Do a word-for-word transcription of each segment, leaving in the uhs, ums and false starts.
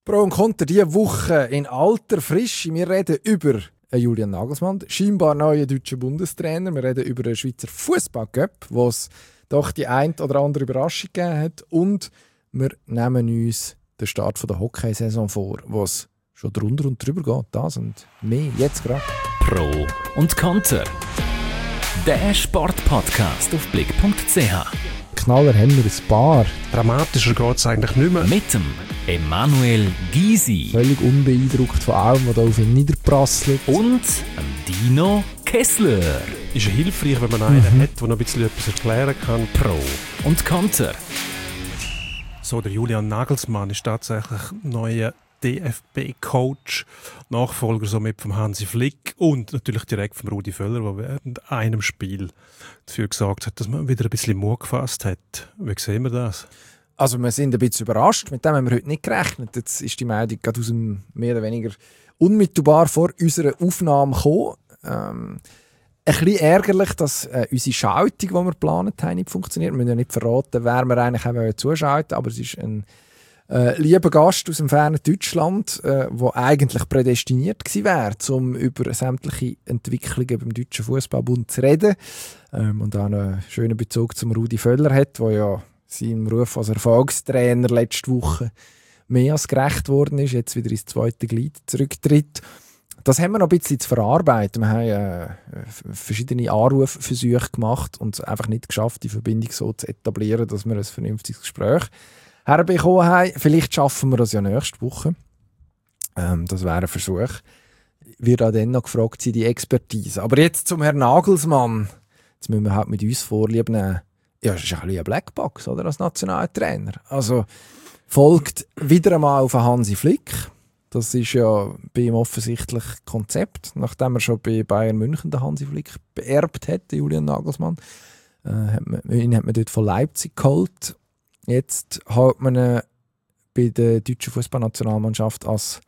Pro und Contra diese Woche in alter Frische. Wir reden über Julian Nagelsmann, scheinbar neuen deutschen Bundestrainer. Wir reden über den Schweizer Fußball-Cup, wo es doch die ein oder andere Überraschung gegeben hat. Und wir nehmen uns den Start der Hockeysaison vor, wo es schon drunter und drüber geht. Das und mehr jetzt gerade. Pro und Contra. Der Sportpodcast auf blick punkt c h. Knaller haben wir ein paar. Dramatischer geht es eigentlich nicht mehr. Mit dem Emanuel Gysi. Völlig unbeeindruckt von allem, was da auf ihn niederprasselt. Und dem Dino Kessler. Ist ja hilfreich, wenn man einen mhm. hat, der noch ein bisschen etwas erklären kann. Pro und Contra. So, der Julian Nagelsmann ist tatsächlich neuer D F B-Coach, Nachfolger somit vom Hansi Flick und natürlich direkt vom Rudi Völler, der während einem Spiel dafür gesagt hat, dass man wieder ein bisschen Mut gefasst hat. Wie sehen wir das? Also wir sind ein bisschen überrascht, mit dem haben wir heute nicht gerechnet. Jetzt ist die Meldung gerade aus dem mehr oder weniger unmittelbar vor unserer Aufnahme gekommen. Ähm, ein bisschen ärgerlich, dass äh, unsere Schaltung, die wir geplant haben, nicht funktioniert. Wir müssen ja nicht verraten, wer wir eigentlich haben zuschalten, aber es ist ein Äh, lieber Gast aus dem fernen Deutschland, der äh, eigentlich prädestiniert gewesen wäre, um über sämtliche Entwicklungen beim Deutschen Fußballbund zu reden. Ähm, und auch einen schönen Bezug zum Rudi Völler hat, der ja seinem Ruf als Erfolgstrainer letzte Woche mehr als gerecht worden ist, jetzt wieder ins zweite Glied zurücktritt. Das haben wir noch ein bisschen zu verarbeiten. Wir haben äh, verschiedene Anrufversuche gemacht und es einfach nicht geschafft, die Verbindung so zu etablieren, dass wir ein vernünftiges Gespräch herbekommen haben. Vielleicht schaffen wir das ja nächste Woche. Ähm, das wäre ein Versuch. Wird auch dann noch gefragt sein, die Expertise. Aber jetzt zum Herrn Nagelsmann. Jetzt müssen wir halt mit uns Vorlieb nehmen. Ja, das ist ein bisschen eine Blackbox, oder? Als Nationaltrainer. Also folgt wieder einmal auf Hansi Flick. Das ist ja bei ihm offensichtlich Konzept, nachdem er schon bei Bayern München den Hansi Flick beerbt hat, Julian Nagelsmann. Äh, hat man, ihn hat man dort von Leipzig geholt. Jetzt hält man ihn bei der deutschen Fußballnationalmannschaft als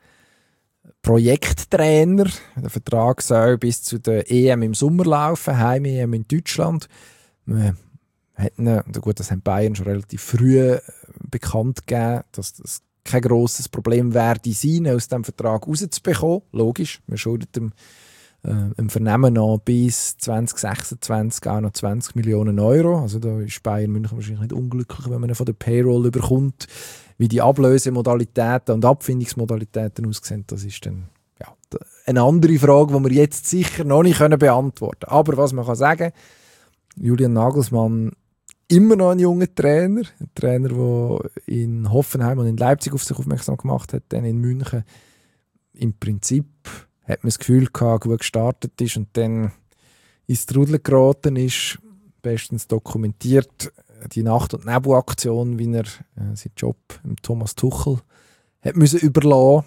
Projekttrainer. Der Vertrag soll bis zu der E M im Sommer laufen, Heim-E M in Deutschland. Man hat ihn, gut, das haben Bayern schon relativ früh bekannt gegeben, dass das kein grosses Problem werde sein, aus diesem Vertrag rauszubekommen. Logisch, man schuldet ihm äh, im Vernehmen noch bis zwanzig sechsundzwanzig auch noch zwanzig Millionen Euro. Also da ist Bayern München wahrscheinlich nicht unglücklich, wenn man ihn von der Payroll überkommt. Wie die Ablösemodalitäten und Abfindungsmodalitäten aussehen, das ist dann ja, eine andere Frage, die wir jetzt sicher noch nicht beantworten können. Aber was man kann sagen, Julian Nagelsmann immer noch ein junger Trainer, ein Trainer, der in Hoffenheim und in Leipzig auf sich aufmerksam gemacht hat, dann in München im Prinzip hat man das Gefühl gehabt, gut gestartet ist und dann ins Trudel geraten ist, bestens dokumentiert, die Nacht- und Nebel-Aktion, wie er äh, seinen Job im Thomas Tuchel hat müssen überlassen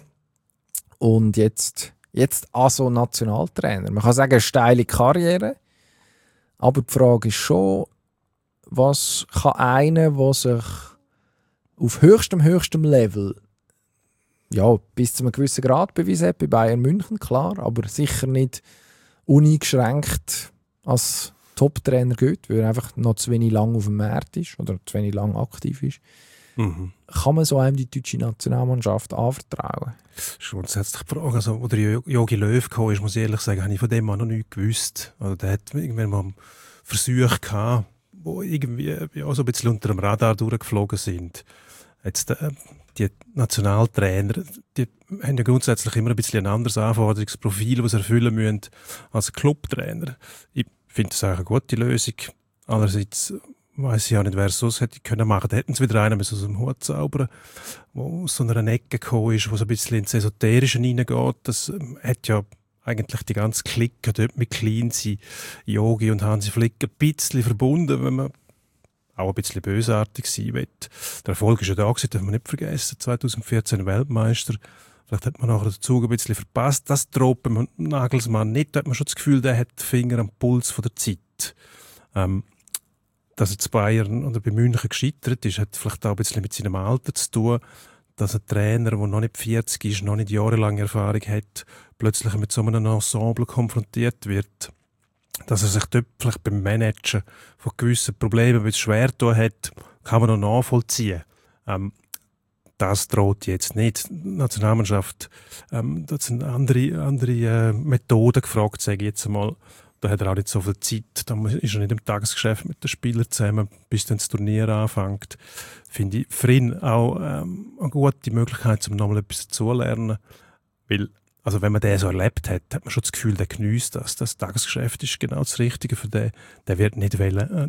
und jetzt, jetzt also Nationaltrainer. Man kann sagen, eine steile Karriere, aber die Frage ist schon, was kann einer, der sich auf höchstem, höchstem Level ja, bis zu einem gewissen Grad bewiesen hat, bei Bayern München, klar, aber sicher nicht uneingeschränkt als Top-Trainer geht, weil er einfach noch zu wenig lang auf dem Markt ist oder zu wenig lang aktiv ist. Mhm. Kann man so einem die deutsche Nationalmannschaft anvertrauen? Das ist grundsätzlich die Frage. Also, wo der Jogi Löw kam, ist, muss ich ehrlich sagen, habe ich von dem auch noch nichts gewusst. Also, der hat irgendwann mal Versuche gehabt, die irgendwie ja, so ein bisschen unter dem Radar durchgeflogen sind. Jetzt, äh, die Nationaltrainer, die haben ja grundsätzlich immer ein bisschen ein anderes Anforderungsprofil, das sie erfüllen müssen als Clubtrainer. Ich finde das eigentlich eine gute Lösung. Andererseits weiss ich auch nicht, wer es sonst hätte können machen. Da hätten sie wieder einen aus dem Hut zaubern, der aus so einer Ecke gekommen ist, wo so ein bisschen ins Esoterische hineingeht. Das hat ja eigentlich die ganze Clique dort mit Cleansy, Jogi und Hansi Flick ein bisschen verbunden, wenn man auch ein bisschen bösartig sein will. Der Erfolg ist ja da gewesen, darf man nicht vergessen. zwanzig vierzehn Weltmeister. Vielleicht hat man nachher den Zug ein bisschen verpasst. Das droht beim Nagelsmann nicht. Da hat man schon das Gefühl, der hat den Finger am Puls von der Zeit. Ähm, dass er zu Bayern oder bei München gescheitert ist, hat vielleicht auch ein bisschen mit seinem Alter zu tun, dass ein Trainer, der noch nicht vierzig ist, noch nicht jahrelange Erfahrung hat, plötzlich mit so einem Ensemble konfrontiert wird. Dass er sich dort vielleicht beim Managen von gewissen Problemen ein bisschen schwer getan hat, kann man noch nachvollziehen. Ähm, das droht jetzt nicht. Die Nationalmannschaft, ähm, da sind andere, andere äh, Methoden gefragt, sage ich jetzt einmal. Da hat er auch nicht so viel Zeit, da ist er nicht im Tagesgeschäft mit den Spielern zusammen, bis dann das Turnier anfängt. Finde ich für ihn auch ähm, eine gute Möglichkeit, um nochmal etwas zu lernen. Weil, also wenn man den so erlebt hat, hat man schon das Gefühl, der geniesst das. Das Tagesgeschäft ist genau das Richtige für den. Der wird nicht wollen, äh,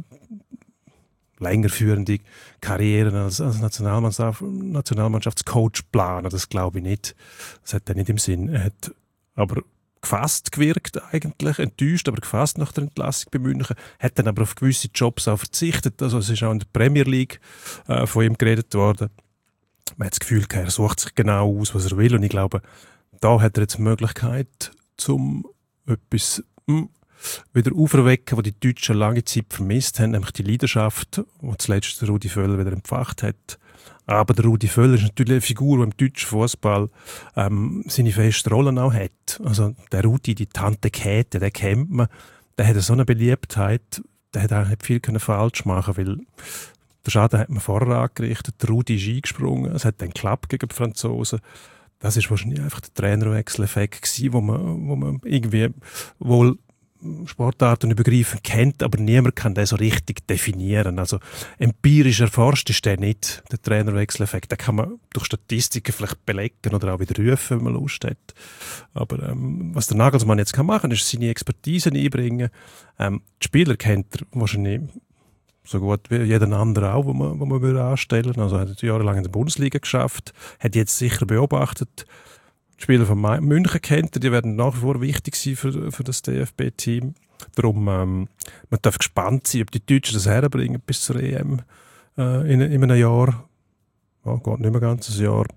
längerführende Karrieren als, als Nationalmannschaft, Nationalmannschaftscoach planen. Das glaube ich nicht. Das hat er nicht im Sinn. Er hat aber gefasst gewirkt eigentlich, enttäuscht, aber gefasst nach der Entlassung bei München, hat dann aber auf gewisse Jobs auch verzichtet. Also es ist auch in der Premier League äh, von ihm geredet worden. Man hat das Gefühl, er sucht sich genau aus, was er will, und ich glaube, da hat er jetzt die Möglichkeit, um etwas mh, wieder aufzuwecken, was die Deutschen lange Zeit vermisst haben, nämlich die Leidenschaft, die zuletzt der Rudi Völler wieder entfacht hat. Aber der Rudi Völler ist natürlich eine Figur, die im deutschen Fußball ähm, seine feste Rolle auch hat. Also der Rudi, die Tante Käthe, den kennt man, der hat so eine Beliebtheit, der hat auch nicht viel falsch machen können, weil der Schaden hat man vorher angerichtet, der Rudi ist eingesprungen, es hat dann geklappt gegen die Franzosen. Das ist wahrscheinlich einfach der Trainerwechseleffekt gewesen, wo man, wo man irgendwie wohl Sportarten übergreifend kennt, aber niemand kann den so richtig definieren. Also empirisch erforscht ist der nicht, der Trainerwechseleffekt. Den kann man durch Statistiken vielleicht belegen oder auch wieder rufen, wenn man Lust hat. Aber ähm, was der Nagelsmann jetzt kann machen, ist seine Expertise einbringen. Ähm, die Spieler kennt er wahrscheinlich so gut wie jeden anderen auch, wo man, wo man würde anstellen. Also er hat jahrelang in der Bundesliga geschafft, hat jetzt sicher beobachtet. Die Spieler von München kennt, die werden nach wie vor wichtig sein für, für das D F B-Team. Darum, ähm, man darf gespannt sein, ob die Deutschen das herbringen bis zur E M äh, in, in einem Jahr. Ja, geht nicht mehr ganz ein Jahr.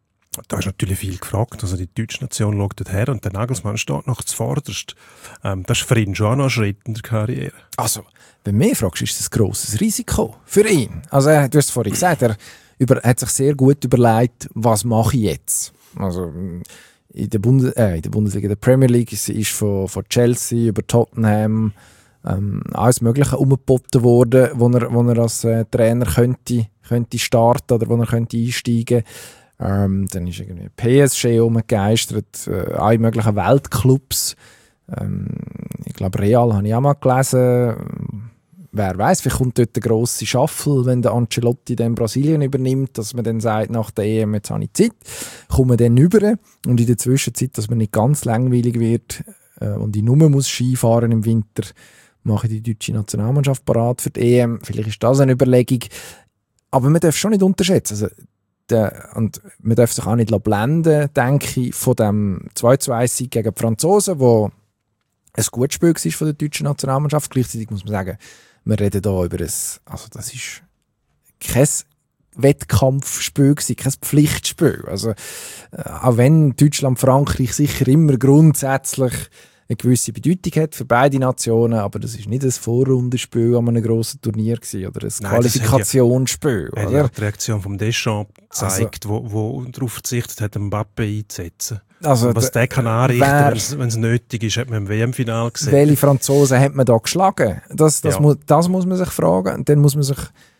Da ist natürlich viel gefragt. Also die deutsche Nation schaut dort her und der Nagelsmann steht noch zuvorderst. Ähm, das ist für ihn schon auch noch ein Schritt in der Karriere. Also, wenn du mich fragst, ist das ein grosses Risiko für ihn. Also, er, du hast es vorhin gesagt, er über, hat sich sehr gut überlegt, was mache ich jetzt? Also in der, Bundes- äh, in der Bundesliga, der Premier League ist, ist von, von Chelsea über Tottenham ähm, alles Mögliche umgeboten worden, wo er, wo er als äh, Trainer könnte, könnte starten oder wo er könnte einsteigen. Ähm, dann ist irgendwie P S G umgegeistert, äh, alle möglichen Weltclubs. Ähm, ich glaube Real habe ich auch mal gelesen. Wer weiß, vielleicht kommt dort der grosse Shuffle, wenn der Ancelotti dann Brasilien übernimmt, dass man dann sagt, nach der E M, jetzt habe ich Zeit, kommen dann rüber. Und in der Zwischenzeit, dass man nicht ganz langweilig wird äh, und ich nur muss Skifahren im Winter, mache ich die deutsche Nationalmannschaft parat für die E M. Vielleicht ist das eine Überlegung. Aber man darf schon nicht unterschätzen. Also, der, und man darf sich auch nicht blenden, denke ich, von dem zwei zu eins Sieg gegen die Franzosen, wo ein gutes Spiel war von der deutschen Nationalmannschaft. Gleichzeitig muss man sagen, wir reden hier über ein, also das ist kein Wettkampfspiel gewesen, kein Pflichtspiel. Also, äh, auch wenn Deutschland, Frankreich sicher immer grundsätzlich eine gewisse Bedeutung hat für beide Nationen, aber das ist nicht ein Vorrundenspiel an einem grossen Turnier gewesen, oder ein Nein, Qualifikationsspiel. Ja, oder? Ja, die Reaktion von Deschamps zeigt, also, wo, wo darauf verzichtet hat, Mbappé einzusetzen. Also was der kann anrichten, wenn es nötig ist, hat man im W M-Final gesehen. Welche Franzosen hat man da geschlagen? Das, das, ja. mu- das muss man sich fragen. Und dann muss man sich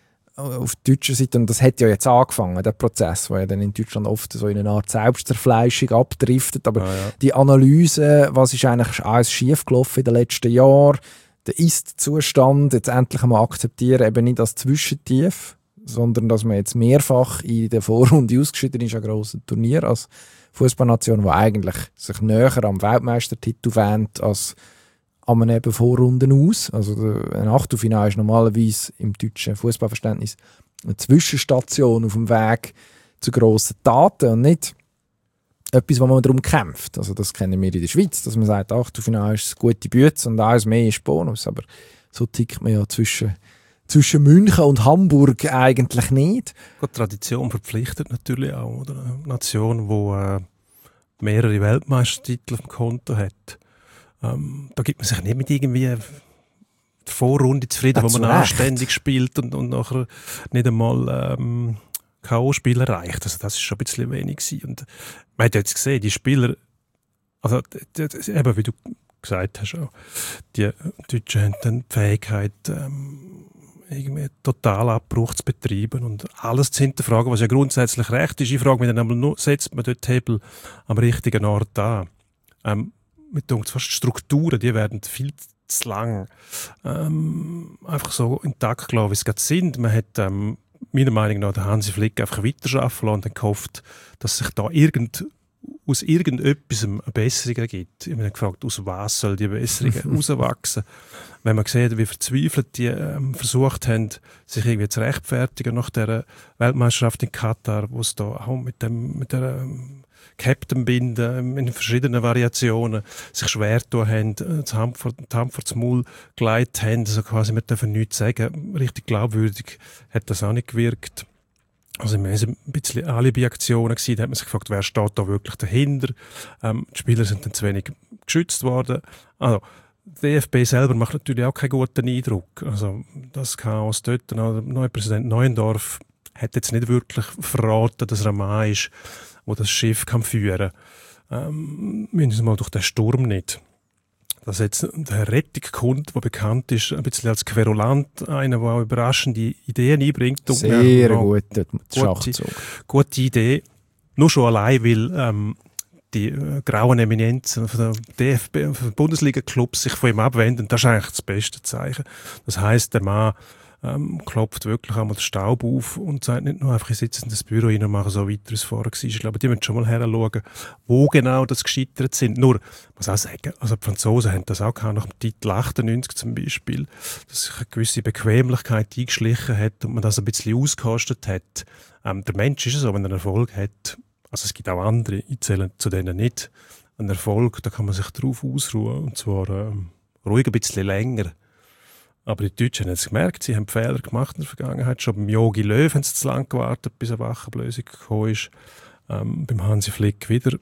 auf deutscher Seite, und das hat ja jetzt angefangen, der Prozess, der ja dann in Deutschland oft so in eine Art Selbstzerfleischung abdriftet. Aber ja, ja. die Analyse, was ist eigentlich alles schiefgelaufen in den letzten Jahren, der Ist-Zustand, jetzt endlich einmal akzeptieren, eben nicht als Zwischentief, sondern dass man jetzt mehrfach in der Vorrunde ausgeschieden ist, ein grosses Turnier als Fußballnation, die eigentlich sich näher am Weltmeistertitel wähnt als an einem eben Vorrunden aus. Also ein Achtelfinale ist normalerweise im deutschen Fußballverständnis eine Zwischenstation auf dem Weg zu grossen Taten und nicht etwas, wo man darum kämpft. Also das kennen wir in der Schweiz, dass man sagt, Achtelfinale ist eine gute Bütze und alles mehr ist Bonus. Aber so tickt man ja zwischen Zwischen München und Hamburg eigentlich nicht. Die Tradition verpflichtet natürlich auch, oder? Eine Nation, die äh, mehrere Weltmeistertitel auf dem Konto hat. Ähm, da gibt man sich nicht mit irgendwie der Vorrunde zufrieden, ja, wo man anständig spielt und, und nachher nicht einmal ähm, K O-Spiel erreicht. Also das ist schon ein bisschen wenig gewesen. Und man hat jetzt gesehen, die Spieler, also die, die, eben wie du gesagt hast, auch, die Deutschen haben dann die Fähigkeit, ähm, irgendwie total Abbruch zu betreiben und alles zu hinterfragen, was ja grundsätzlich recht ist. Ich frage mich dann einmal nur, setzt man dort die Hebel am richtigen Ort an? Ähm, mit denkt fast Strukturen, die werden viel zu lang ähm, einfach so intakt gelassen, wie es gerade sind. Man hat ähm, meiner Meinung nach den Hansi Flick einfach weiterarbeiten lassen und dann gehofft, dass sich da irgend, aus irgendetwas eine Besserung ergibt. Ich habe mich gefragt, aus was soll die Besserung herauswachsen? Wenn man sieht, wie verzweifelt die ähm, versucht haben, sich irgendwie zu rechtfertigen nach der Weltmeisterschaft in Katar, wo es da auch mit dem mit der ähm, Captain-Binden in verschiedenen Variationen sich schwer getan haben, die Hand vor, die Hand vor das Maul gelegt haben, also quasi, wir dürfen nichts sagen. Richtig glaubwürdig hat das auch nicht gewirkt. Also wir waren ein bisschen Alibi-Aktionen gewesen, da hat man sich gefragt, wer steht da wirklich dahinter. Ähm, die Spieler sind dann zu wenig geschützt worden. Also, der D F B selber macht natürlich auch keinen guten Eindruck. Also das Chaos dort, der neue Präsident Neuendorf hat jetzt nicht wirklich verraten, dass er ein Mann ist, der das Schiff kann führen kann. Ähm, mindestens mal durch den Sturm nicht. Dass jetzt der Rettig kommt, der bekannt ist, ein bisschen als Querulant, einer, der auch überraschende Ideen einbringt. Und Sehr ja, gut, gute, gute Idee. Nur schon allein, weil ähm, die äh, grauen Eminenzen von der D F B, von den Bundesliga-Clubs sich von ihm abwenden. Das ist eigentlich das beste Zeichen. Das heisst, der Mann ähm, klopft wirklich einmal den Staub auf und sagt nicht nur einfach, ich sitze in das Büro rein und mache so weiter, wie es vorher war. Ich glaube, die müssen schon mal heranschauen, wo genau das gescheitert sind. Nur, ich muss auch sagen, also die Franzosen haben das auch gehabt, nach dem Titel achtundneunzig zum Beispiel, dass sich eine gewisse Bequemlichkeit eingeschlichen hat und man das ein bisschen ausgekostet hat. Ähm, der Mensch ist es so, wenn er Erfolg hat, also es gibt auch andere, ich zähle zu denen nicht, ein Erfolg, da kann man sich drauf ausruhen, und zwar ähm, ruhig ein bisschen länger. Aber die Deutschen haben es gemerkt, sie haben Fehler gemacht in der Vergangenheit. Schon beim Jogi Löw haben sie zu lange gewartet, bis eine Wachablösung gekommen ist. Ähm, beim Hansi Flick wieder.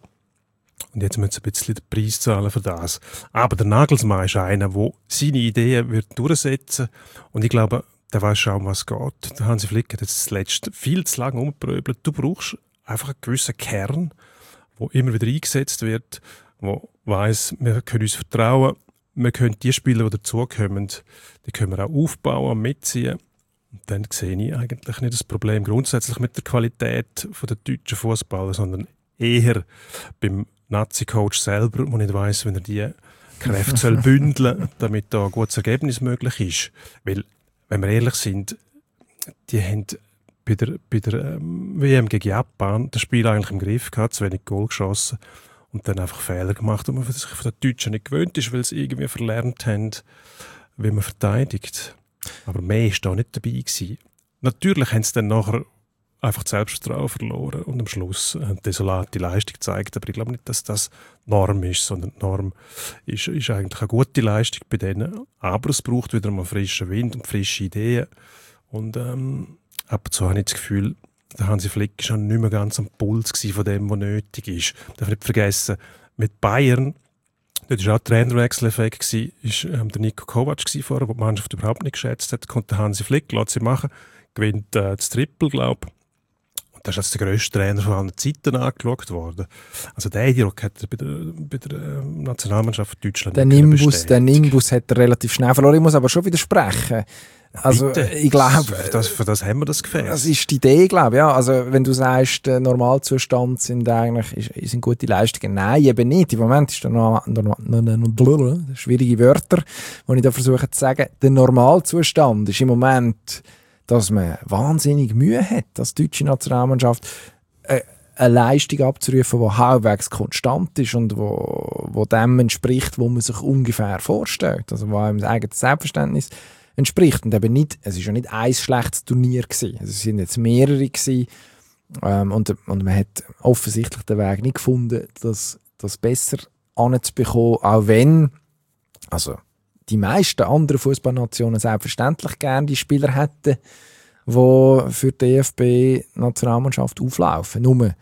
Und jetzt müssen sie ein bisschen den Preis zahlen für das. Aber der Nagelsmann ist einer, der seine Ideen wird durchsetzen wird. Und ich glaube, der weiß schon, um was es geht. Der Hansi Flick hat jetzt das letzte viel zu lange umgepröbelt. Du brauchst einfach einen gewissen Kern, der immer wieder eingesetzt wird, der weiss, wir können uns vertrauen. Wir können die Spieler, die dazukommen, die können wir auch aufbauen, mitziehen. Und dann sehe ich eigentlich nicht das Problem grundsätzlich mit der Qualität der deutschen Fußballer, sondern eher beim Nazi-Coach selber, der nicht weiss, wenn er die Kräfte soll bündeln soll, damit da ein gutes Ergebnis möglich ist. Weil, wenn wir ehrlich sind, die haben bei der, bei der ähm, W M gegen Japan das Spiel eigentlich im Griff gehabt, zu wenig Goal geschossen. Und dann einfach Fehler gemacht, und man sich von den Deutschen nicht gewöhnt ist, weil sie irgendwie verlernt haben, wie man verteidigt. Aber mehr war da nicht dabei gewesen. Natürlich haben sie dann nachher einfach Selbstvertrauen verloren und am Schluss eine desolate Leistung gezeigt. Aber ich glaube nicht, dass das Norm ist, sondern die Norm ist, ist eigentlich eine gute Leistung bei denen. Aber es braucht wieder mal frischen Wind und frische Ideen. Und ähm, ab und zu habe ich das Gefühl, der Hansi Flick war schon nicht mehr ganz am Puls von dem, was nötig ist. Man darf nicht vergessen, mit Bayern, dort war auch Trainerwechseleffekt, war ähm, der Niko Kovac vorher, der die Mannschaft überhaupt nicht geschätzt hat. Kommt der Hansi Flick, lässt sie machen, gewinnt äh, das Triple, glaube ich. Und das ist als der grösste Trainer von allen Zeiten angeschaut worden. Also der Eindruck hat er bei der, bei der äh, Nationalmannschaft Deutschland den nicht Nimbus, den Nimbus hat er relativ schnell verloren. Ich muss aber schon widersprechen. Also, Bitte. ich glaube, für das, für das haben wir das Gefäß. Das ist die Idee, glaube ich. Ja. Also, wenn du sagst, der Normalzustand sind eigentlich ist, sind gute Leistungen. Nein, eben nicht. Im Moment ist der noch, noch, noch, noch schwierige Wörter, die ich da versuche zu sagen. Der Normalzustand ist im Moment, dass man wahnsinnig Mühe hat, als deutsche Nationalmannschaft äh, eine Leistung abzurufen, die halbwegs konstant ist und wo, wo dem entspricht, wo man sich ungefähr vorstellt. Also, wo einem das eigene Selbstverständnis entspricht. Und eben nicht, es war ja nicht ein schlechtes Turnier gewesen. Also es sind jetzt mehrere gewesen. Ähm, und, und man hat offensichtlich den Weg nicht gefunden, das, das besser anzubekommen, auch wenn also die meisten anderen Fußballnationen selbstverständlich gerne die Spieler hätten, die für die D F B-Nationalmannschaft auflaufen. Nur,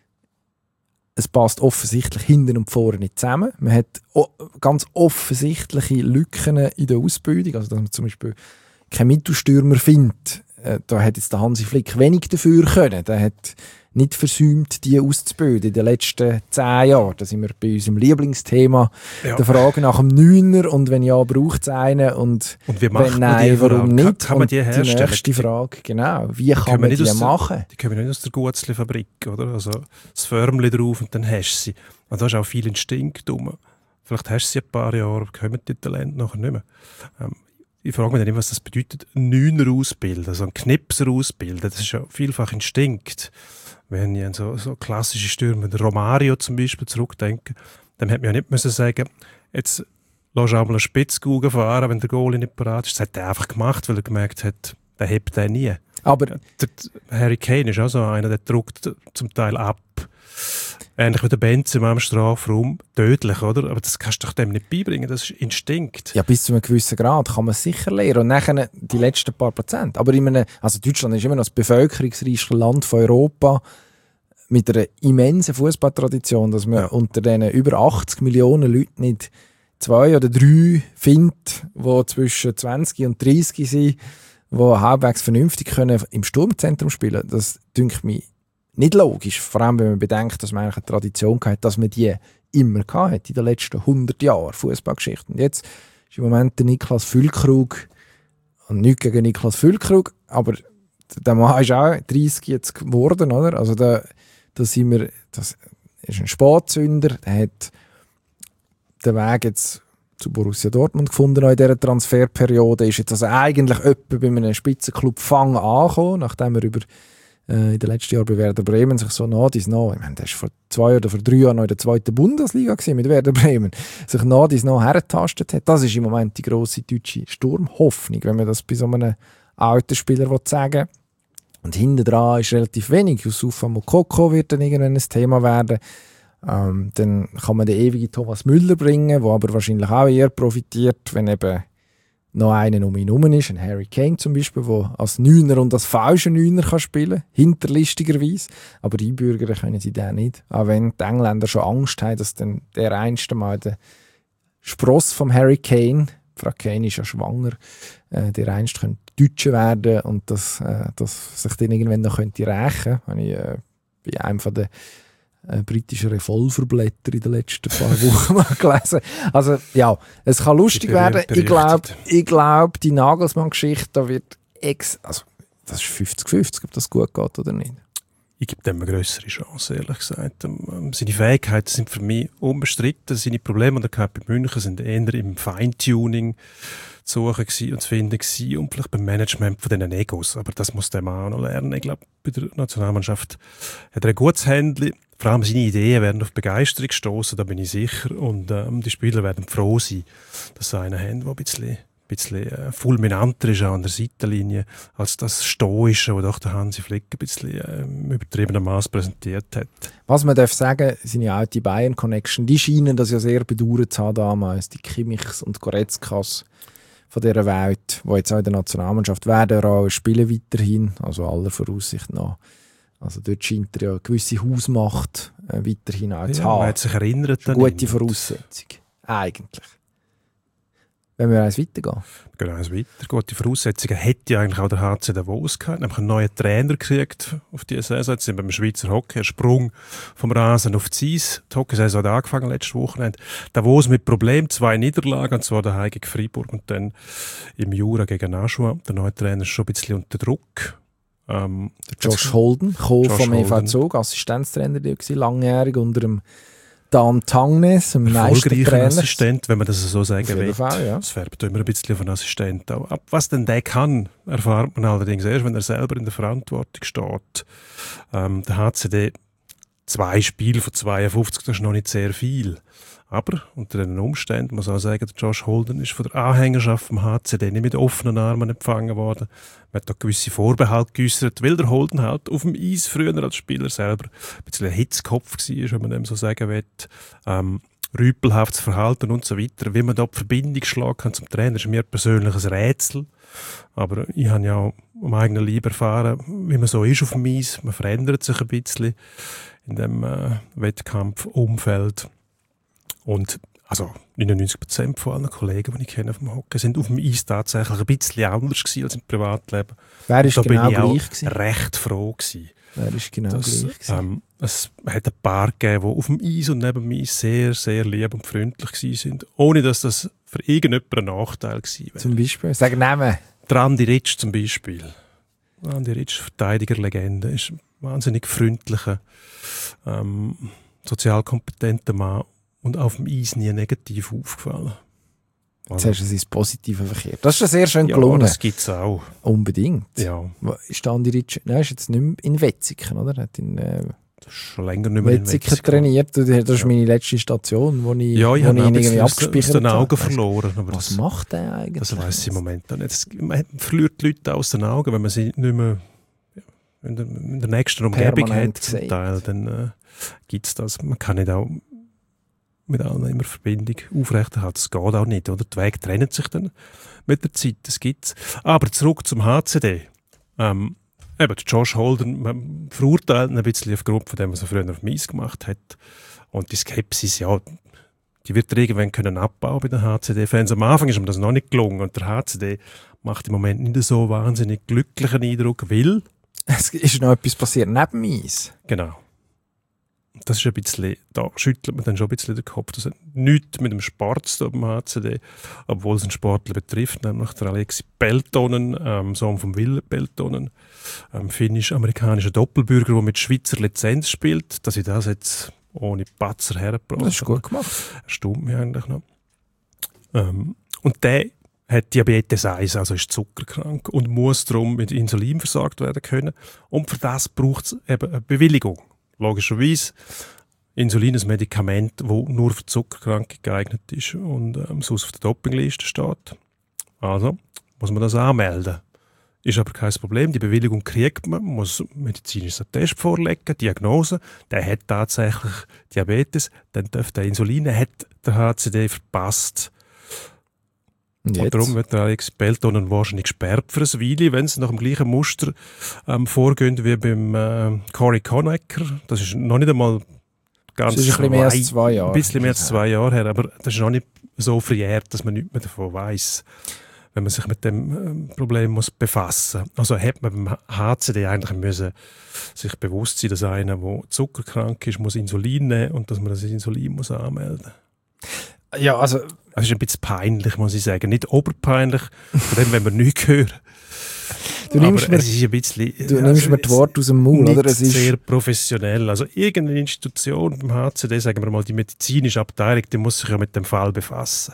es passt offensichtlich hinten und vorne nicht zusammen. Man hat ganz offensichtliche Lücken in der Ausbildung, also dass man zum Beispiel keinen Mittelstürmer findet. Äh, da hat jetzt der Hansi Flick wenig dafür können. Der hat nicht versäumt, die auszubilden in den letzten zehn Jahren. Da sind wir bei unserem Lieblingsthema, ja. der Frage nach dem Neuner und wenn ja, braucht es einen und, und wie wenn nein, warum nicht? Kann, kann man die herstellen? Die nächste Frage, genau, wie die kann man die der, machen? Die kommen nicht aus der Gutzli-Fabrik, oder? Also das Förmchen drauf und dann hast du sie. Und da ist auch viel Instinkt drum. Vielleicht hast du sie ein paar Jahre, kommen die Talente nachher nicht mehr. Ähm, ich frage mich dann immer, was das bedeutet, einen Neuner ausbilden, also einen Knipser ausbilden. Das ist ja vielfach Instinkt. Wenn ich an so, so klassische Stürmer, der Romario zum Beispiel, zurückdenke, dann hätte man ja nicht müssen sagen, jetzt lass auch mal eine Spitzkugel fahren, wenn der Goalie nicht parat ist. Das hat er einfach gemacht, weil er gemerkt hat, der hebt den nie. Aber der, der Harry Kane ist auch so einer, der druckt zum Teil ab. Ähnlich wie der Benzema im Strafraum. Tödlich, oder? Aber das kannst du doch dem nicht beibringen. Das ist Instinkt. Ja, bis zu einem gewissen Grad kann man es sicher lernen. Und nachher die letzten paar Prozent. Aber in einem, also Deutschland ist immer noch das bevölkerungsreichste Land von Europa mit einer immensen Fußballtradition, dass man ja. unter diesen über achtzig Millionen Leuten nicht zwei oder drei findet, die zwischen zwanzig und dreißig sind, die halbwegs vernünftig können im Sturmzentrum spielen. Das dünkt mich nicht logisch, vor allem wenn man bedenkt, dass man eigentlich eine Tradition hat, dass man die immer hatte in den letzten hundert Jahren Fußballgeschichte. Und jetzt ist im Moment der Niklas Füllkrug, und nichts gegen Niklas Füllkrug, aber der Mann ist auch dreißig jetzt geworden, oder? Also da, da sind wir, das ist ein Spätzünder, der hat den Weg jetzt zu Borussia Dortmund gefunden in dieser Transferperiode, ist jetzt also eigentlich etwa bei einem Spitzenklub Fang angekommen, nachdem er über in den letzten Jahren bei Werder Bremen sich so nah dies nah, ich meine, der war vor zwei oder vor drei Jahren noch in der zweiten Bundesliga gewesen, mit Werder Bremen, sich nah dies nah hergetastet hat. Das ist im Moment die grosse deutsche Sturmhoffnung, wenn man das bei so einem alten Spieler sagen will. Und hinten dran ist relativ wenig. Youssoufa Moukoko wird dann irgendwann ein Thema werden. Ähm, dann kann man den ewigen Thomas Müller bringen, der aber wahrscheinlich auch eher profitiert, wenn eben noch einer um ihn herum ist, ein Harry Kane zum Beispiel, der als Neuner und als falscher Neuner kann spielen, hinterlistigerweise. Aber einbürgern können sie den nicht. Auch wenn die Engländer schon Angst haben, dass dann der einste Mal der Spross vom Harry Kane, Frau Kane ist ja schwanger, äh, der einste könnte Deutsche werden und dass äh, das sich dann irgendwann noch könnte rächen. Habe ich äh, bei einem von den Äh, britische Revolverblätter in den letzten paar Wochen mal gelesen. Also ja, es kann lustig werden. Ich glaube, ich glaub, die Nagelsmann-Geschichte, da wird ex... Also, das ist fünfzig fünfzig, ob das gut geht oder nicht. Ich gebe dem eine grössere Chance, ehrlich gesagt. Ähm, seine Fähigkeiten sind für mich unbestritten. Seine Probleme, die er bei München, sind eher im Feintuning zu suchen und zu finden gewesen und vielleicht beim Management von diesen Egos. Aber das muss der Mann auch noch lernen. Ich glaube, bei der Nationalmannschaft hat er ein gutes Händchen. Vor allem seine Ideen werden auf Begeisterung stoßen, da bin ich sicher. Und ähm, die Spieler werden froh sein, dass sie einen haben, der ein bisschen, bisschen äh, fulminanter ist an der Seitenlinie, als das Stoische, das doch der Hansi Flick ein bisschen äh, übertriebenem Maß präsentiert hat. Was man darf sagen, seine alte Bayern-Connection, die scheinen das ja sehr bedauert zu haben damals, die Kimmichs und Goretzkas von dieser Welt, die jetzt auch in der Nationalmannschaft werden auch spielen weiterhin, also aller Voraussicht nach. Also dort scheint er ja eine gewisse Hausmacht äh, weiterhin auch zu ja, haben. Man hat sich erinnert. Eine gute Voraussetzung. Eigentlich. Wenn wir eins weitergehen. Wir gehen eins weiter. Gute Voraussetzungen hätte ja eigentlich auch der H C Davos gehabt. Nämlich einen neuen Trainer gekriegt auf diese Saison. Jetzt sind wir beim Schweizer Hockey. Ein Sprung vom Rasen auf die Eis. Die Hockeysaison hat angefangen letztes Wochenende. Davos mit Problem. Zwei Niederlagen. Und zwar daheim gegen Freiburg und dann im Jura gegen Nashua. Der neue Trainer ist schon ein bisschen unter Druck. Ähm, Josh Holden, gekommen vom E V Zug, Assistenztrainer, der war langjährig unter dem Dan Tangnes, dem Meistertrainer. Assistent, wenn man das so sagen will. Fall, ja. Das färbt immer ein bisschen auf einen Assistent auch ab. Was denn der kann, erfahrt man allerdings erst, wenn er selber in der Verantwortung steht. Ähm, der H C D, zwei Spiele von zweiundfünfzig, das ist noch nicht sehr viel. Aber unter diesen Umständen muss man auch sagen, der Josh Holden ist von der Anhängerschaft vom H C D nicht mit offenen Armen empfangen worden. Man hat da gewisse Vorbehalte geäußert, weil der Holden halt auf dem Eis früher als Spieler selber ein bisschen ein Hitzkopf war, wenn man dem so sagen will. Ähm, rüpelhaftes Verhalten und so weiter. Wie man da die Verbindung schlagen kann zum Trainer, ist mir persönlich ein Rätsel. Aber ich habe ja auch am eigenen Leib erfahren, wie man so ist auf dem Eis. Man verändert sich ein bisschen in dem äh, Wettkampfumfeld. Und also neunundneunzig Prozent von allen Kollegen, die ich kenne auf dem Hockey, sind auf dem Eis tatsächlich ein bisschen anders gewesen als im Privatleben. Wer ist da genau bin ich auch gleich gewesen? recht froh gewesen. Wer ist genau Das, gleich gewesen? ähm, es hat ein paar gegeben, die auf dem Eis und neben dem Eis sehr, sehr lieb und freundlich waren, ohne dass das für irgendjemanden ein Nachteil gewesen wäre. Zum Beispiel? Sag Namen. Der Andi Ritsch zum Beispiel. Andi Ritsch, Verteidigerlegende, ist ein wahnsinnig freundlicher, ähm, sozial kompetenter Mann und auf dem Eis nie negativ aufgefallen. Jetzt hast du es ins Positive verkehrt. Das ist ja sehr schön Ja, gelungen. das gibt es auch. Unbedingt. Ja, Ist der Andi Ritsch, nein, ist jetzt nicht mehr in Wetzigen, oder? Er hat in äh, das ist schon länger nicht mehr in Wetzigen Wetzikon. trainiert. Das ist Ja. meine letzte Station, wo ich, Ja, ich wo habe ich ihn ihn irgendwie aus, aus abgespeichert den Augen habe. verloren. Aber Was das, macht der eigentlich? das weiss ich im Moment auch nicht. Das, man verliert die Leute aus den Augen, wenn man sie nicht mehr in der, in der nächsten Umgebung Permanent hat. Zum sieht. Teil, dann äh, gibt es das. Man kann nicht auch mit allen immer Verbindung aufrechterhalten. Das geht auch nicht. Oder? Die Wege trennen sich dann mit der Zeit. Das gibt's. Aber zurück zum H C D. Ähm, eben, Josh Holden, man verurteilt ihn ein bisschen aufgrund von dem, was er früher auf dem Eis gemacht hat. Und die Skepsis, ja, die wird er irgendwann können abbauen bei den H C D-Fans. Am Anfang ist ihm das noch nicht gelungen. Und der H C D macht im Moment nicht so wahnsinnig glücklichen Eindruck, weil... Es ist noch etwas passiert neben dem Eis. Genau. Das ist ein bisschen, da schüttelt man dann schon ein bisschen den Kopf. Das hat nichts mit dem Sport zu tun beim H C D, obwohl es einen Sportler betrifft, nämlich der Alexi Peltonen, ähm, Sohn von Ville Peltonen, ähm, finnisch-amerikanischer Doppelbürger, der mit Schweizer Lizenz spielt. Dass ich das jetzt ohne Patzer hergebracht habe. Das ist gut gemacht. Erstaunt mich eigentlich noch. Ähm, und der hat Diabetes eins, also ist zuckerkrank und muss darum mit Insulin versorgt werden können. Und für das braucht es eben eine Bewilligung. Logischerweise, Insulin ist ein Medikament, das nur für Zuckerkranke geeignet ist und ähm, sonst auf der Dopingliste steht. Also muss man das anmelden. Ist aber kein Problem. Die Bewilligung kriegt man, man muss medizinischen Test vorlegen, Diagnose. Der hat tatsächlich Diabetes, dann darf der Insulin, er hat der H C D verpasst. Und Und jetzt? darum wird der Alex Peltonen wahrscheinlich gesperrt für ein Weile, wenn sie nach dem gleichen Muster ähm, vorgehen wie beim äh, Corey Conacher. Das ist noch nicht einmal ganz Das ist ein bisschen mehr als zwei Jahre. Ein bisschen mehr als zwei Jahre her, aber das ist noch nicht so verjährt, dass man nichts mehr davon weiss, wenn man sich mit dem ähm, Problem muss befassen muss. Also hat man beim H C D eigentlich müssen sich bewusst sein, dass einer, der zuckerkrank ist, muss Insulin nehmen und dass man das Insulin muss anmelden muss. Ja, also... Es ist ein bisschen peinlich, muss ich sagen. Nicht oberpeinlich, von dem, wenn wir nichts hören. Du nimmst aber mir, es ist ein bisschen, du ja, nimmst mir die Worte aus dem Maul, nicht oder? Es ist, sehr professionell. Also irgendeine Institution beim H C D, sagen wir mal, die medizinische Abteilung, die muss sich ja mit dem Fall befassen.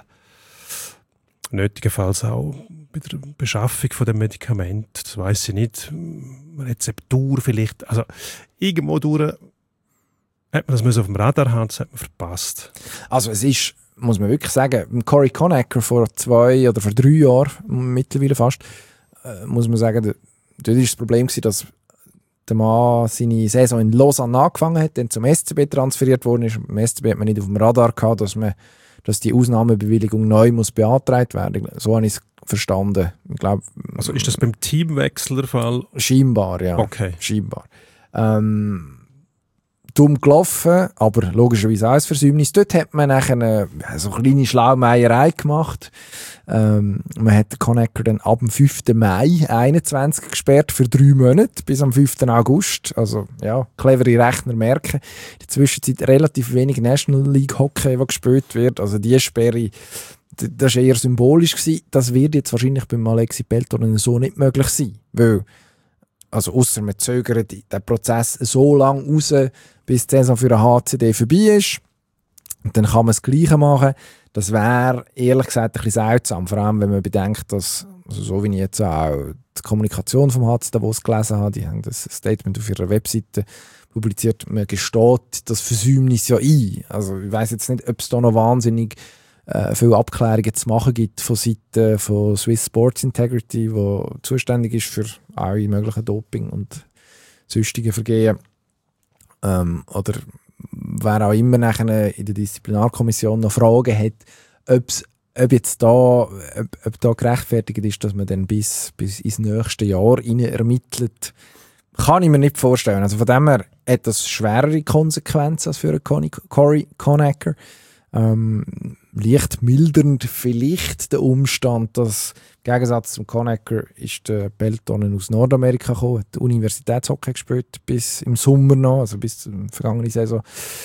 Nötigenfalls auch bei der Beschaffung von dem Medikament. Das weiss ich nicht. Rezeptur vielleicht. Also irgendwo durch hat man das auf dem Radar haben, das hat man verpasst. also es ist, muss man wirklich sagen, Corey Conacher vor zwei oder vor drei Jahren, mittlerweile fast, äh, muss man sagen, dort war das Problem gewesen, dass der Mann seine Saison in Lausanne angefangen hat, dann zum S C B transferiert worden ist. Im S C B hat man nicht auf dem Radar gehabt, dass, man, dass die Ausnahmebewilligung neu muss beantragt werden. So habe ich es verstanden. Ich glaub, Also ist das beim Teamwechsel der Fall? Scheinbar, ja. Okay. Scheinbar. Ähm, dumm gelaufen, aber logischerweise auch ein Versäumnis. Dort hat man nachher eine, so eine kleine Schlaumeierei gemacht. Ähm, man hat den Conacher dann ab dem fünften Mai einundzwanzig gesperrt für drei Monate bis am fünften August. Also ja, clevere Rechner merken. In der Zwischenzeit relativ wenig National League Hockey, das gespielt wird. Also die Sperre, das war eher symbolisch gewesen. Das wird jetzt wahrscheinlich beim Alexi Peltonen so nicht möglich sein. Weil, also ausser man zögert den Prozess so lange raus, bis die Saison für den H C D vorbei ist. Und dann kann man das Gleiche machen. Das wäre ehrlich gesagt ein bisschen seltsam, vor allem wenn man bedenkt, dass, also so wie ich jetzt auch die Kommunikation vom H C D Davos gelesen habe, die haben das Statement auf ihrer Webseite publiziert, man gesteht das Versäumnis ja ein. Also ich weiss jetzt nicht, ob es da noch wahnsinnig äh, viele Abklärungen zu machen gibt von Seiten von Swiss Sports Integrity, wo zuständig ist für alle möglichen Doping und sonstige Vergehen. Ähm, oder wer auch immer nachher in der Disziplinarkommission noch Fragen hat, ob's, ob jetzt da, ob, ob da gerechtfertigt ist, dass man dann bis, bis ins nächste Jahr rein ermittelt, kann ich mir nicht vorstellen. Also von dem her hat das schwerere Konsequenzen als für einen Corey Conacher. Ähm, leicht mildernd vielleicht der Umstand, dass im Gegensatz zum Conacher ist der Peltonen aus Nordamerika gekommen, hat Universitätshockey gespielt bis im Sommer noch, also bis zur vergangenen Saison.